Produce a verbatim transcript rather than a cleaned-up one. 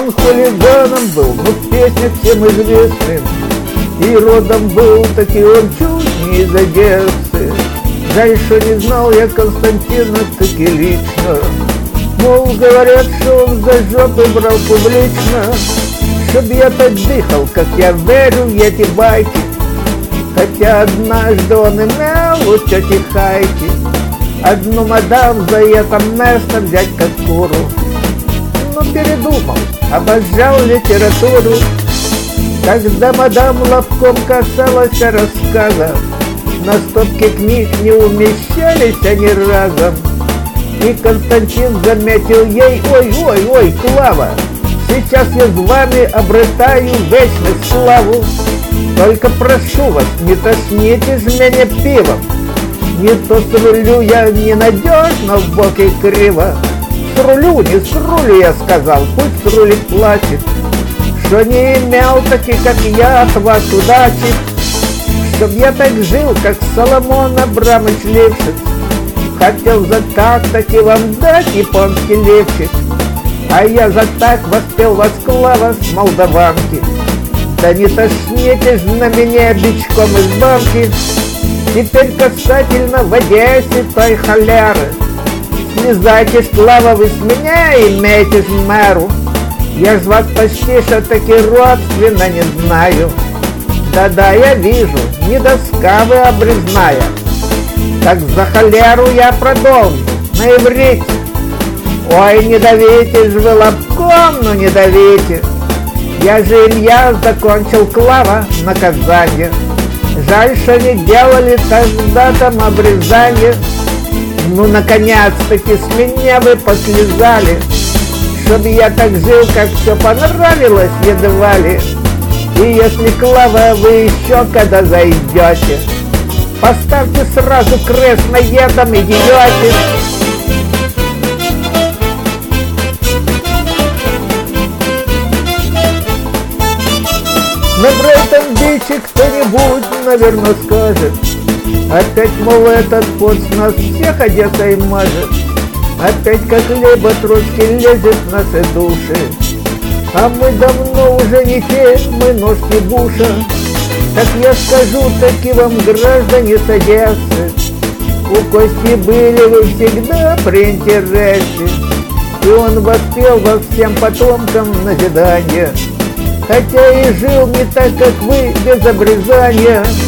Он хулиганом был, но в песнях всем известным, и родом был таки он чуть не из Одессы. Жаль, что не знал я Константина таки лично. Мол, говорят, что он за жопы брал публично, чтоб я так дыхал, как я верю в эти байки. Хотя однажды он имел у тети Хайки одну мадам за это место взять как куру. Но передумал, обожал литературу. Когда мадам лобком касалась рассказа, на стопке книг не умещались они разом. И Константин заметил ей: ой-ой-ой, Клава, сейчас я с вами обретаю вечную славу. Только прошу вас, не тошните ж меня пивом, не то срулю я ненадежно в бок и криво. Срулю, не срулю, я сказал, пусть срулит плачет, что не имел таких, как я, от вас удачи. Чтоб я так жил, как Соломон Абрамыч Левшиц, хотел за так таки вам дать японский левчик. А я за так воспел вас, Клава, с молдаванки. Да не тошните ж на меня бичком из банки. Теперь касательно в Одессе той холеры. Слезайте ж, Клава, вы с меня имеете ж меру. Я ж вас почти что таки родственно не знаю. Да-да, я вижу, не доска вы обрезная. Так за холеру я продолжу на иврите. Ой, не давите ж вы лобком, ну не давите. Я же Илья закончил, Клава, наказание. Жаль, что не делали тогда там обрезание. Ну, наконец-таки с меня вы послезали. Чтоб я так жил, как все понравилось, едва ли. И если, Клава, вы еще когда зайдете, поставьте сразу крест на этом идиоте. Но про этом биче кто-нибудь, наверное, скажет: опять, мол, этот поц нас всех Одессой мажет. Опять как хлеба трошки лезет в наши души. А мы давно уже не те, мы ножки буша. Так я скажу таки вам, граждане с Одессы, у Кости были вы всегда при интересе. И он воспел во всем потомкам назидание. Хотя и жил не так, как вы, без обрезания.